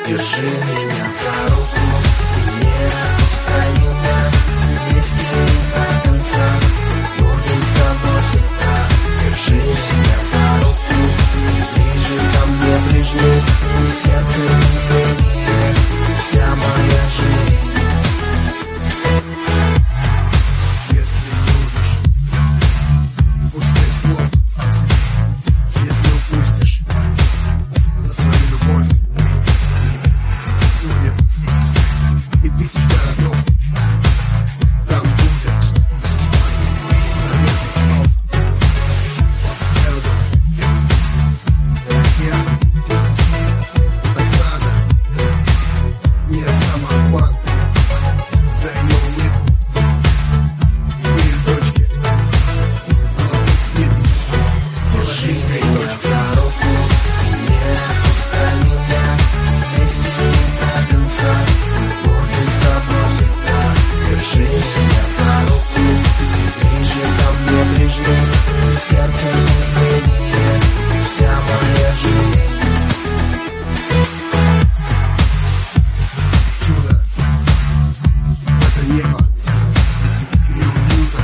Держи меня за руку, не отпускай меня, вместе до конца, будем с тобой всегда. Держи меня за руку, ближе ко мне прижмись, и сердце биение, вся моя жизнь. Если любишь пустых слов, если упустишь за свою любовь судеб и тысяч городов, там будет заветных снов. Так надо, не самообман, за ее улыбку и ее дочки золотых слиток. Держи меня за руку, не отпускай меня, вместе до конца, будем с тобой всегда. Держи меня за руку, ближе ко мне прижмись, и сердце биение, вся моя жизнь. Чудо, это небо и уюта,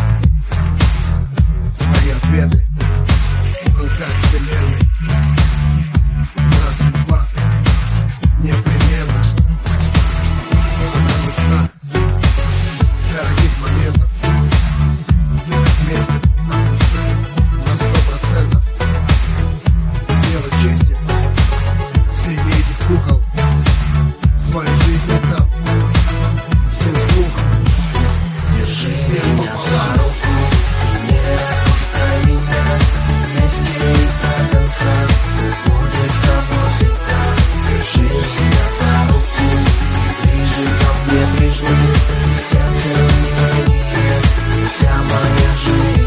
свои ответы в уголках вселенной. Нас судьба непременно, она нужна для таких моментов. Вместе на 100%. Дело чести среди этих кукол, свою жизнь отдам всем слухом. Держи меня за руку, не отпускай меня, вместе до конца, будем с тобой всегда. Держи меня за руку, ближе ко мне прижмись, и сердце биение, вся моя жизнь.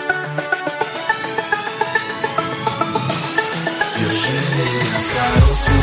Держи меня за руку,